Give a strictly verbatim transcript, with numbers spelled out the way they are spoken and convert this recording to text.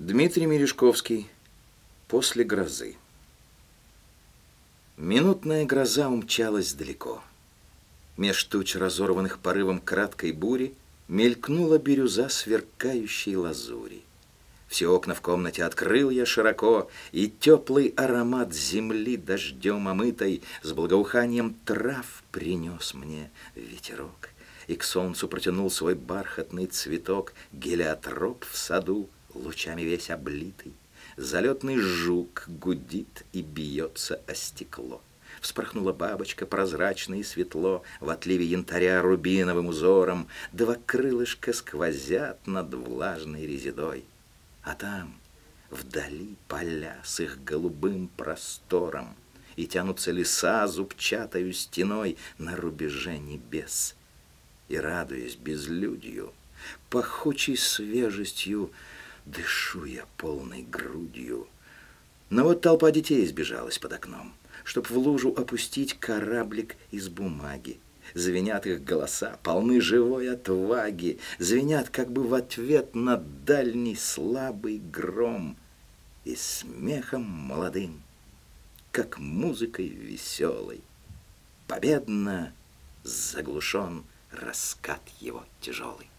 Дмитрий Мережковский. После грозы. Минутная гроза умчалась далеко. Меж туч, разорванных порывом краткой бури, мелькнула бирюза сверкающей лазури. Все окна в комнате открыл я широко, и теплый аромат земли дождем омытой с благоуханием трав принес мне ветерок. И к солнцу протянул свой бархатный цветок гелиотроп в саду, лучами весь облитый. Залетный жук гудит и бьется о стекло. Вспорхнула бабочка прозрачно и светло, в отливе янтаря рубиновым узором. Два крылышка сквозят над влажной резидой. А там вдали поля с их голубым простором, и тянутся леса зубчатою стеной на рубеже небес. И, радуясь безлюдью, пахучей свежестью, дышу я полной грудью. Но вот толпа детей сбежалась под окном, чтоб в лужу опустить кораблик из бумаги. Звенят их голоса, полны живой отваги, звенят как бы в ответ на дальний слабый гром. И смехом молодым, как музыкой веселой, победно заглушен раскат его тяжелый.